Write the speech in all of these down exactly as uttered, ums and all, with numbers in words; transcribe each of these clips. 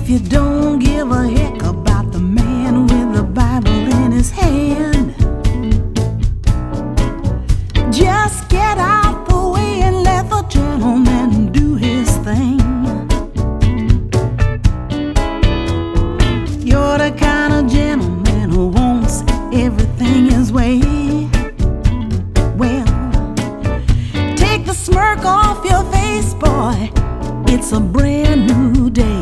If you don't give a heck about the man with the Bible in his hand, just get out the way and let the gentleman do his thing. You're the kind of gentleman who wants everything his way. Well, take the smirk off your face, boy. It's a brand new day.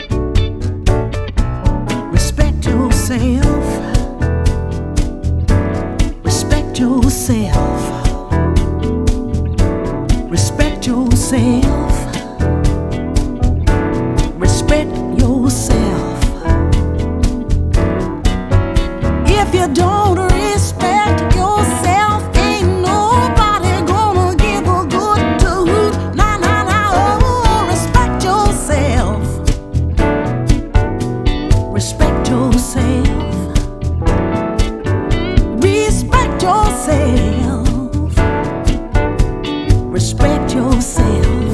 Respect yourself. Respect yourself. Respect yourself. Respect yourself. If you don't respect yourself, ain't nobody gonna give a good toot. Nah, nah, nah, oh, respect yourself. Respect yourself. Respect yourself. Respect yourself.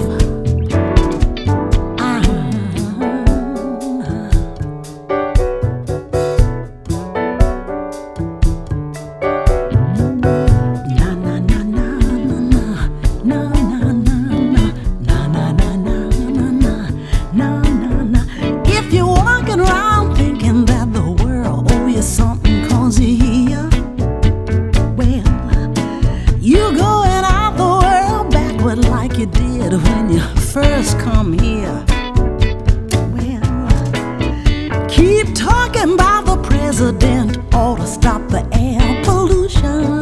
If you're walking around thinking that the world owes you something 'cause you're here, well, you're going out the world backward like you did when you first come here. Well, keep talking about the president ought to stop the air pollution.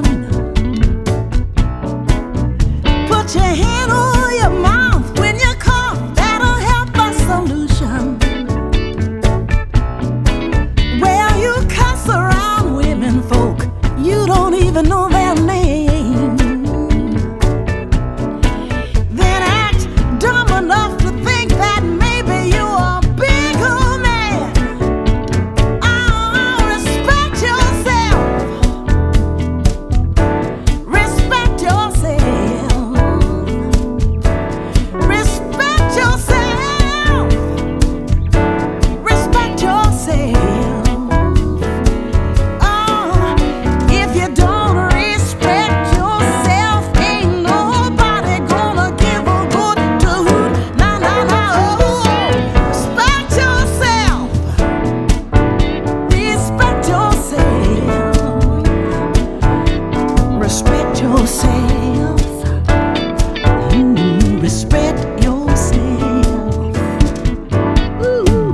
Put your hand over your mouth when you cough, that'll help the solution. Well, you cuss around women folk, you don't even know their name. Then act dumb enough to think that maybe you're a bigger man. Oh, respect yourself. Respect yourself. Respect yourself. Respect yourself. Oh, if you don't respect yourself, ain't nobody gonna give a good toot. Nah, nah, nah, oh, respect yourself. Respect yourself. Respect yourself. Mm, respect yourself. Ooh.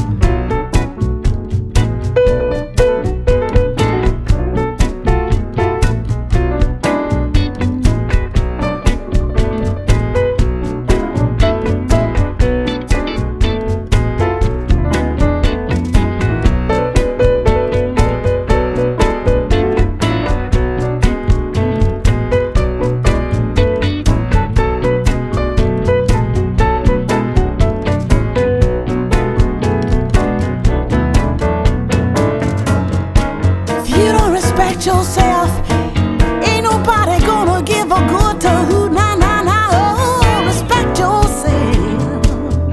If you don't respect yourself, ain't nobody gonna give a good to who. Nah, nah, nah, oh, respect yourself.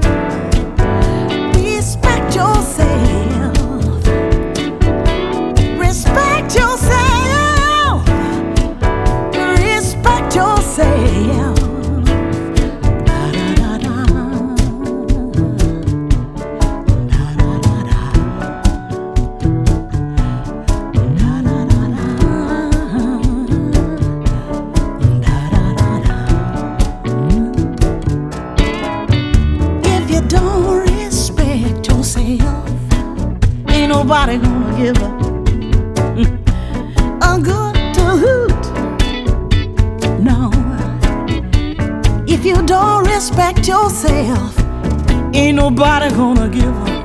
Respect yourself. Respect yourself. Respect yourself. Da, da, da, da. Da, da, da, da. If you don't respect yourself, ain't nobody gonna give a, a good toot. No. If you don't respect yourself, ain't nobody gonna give a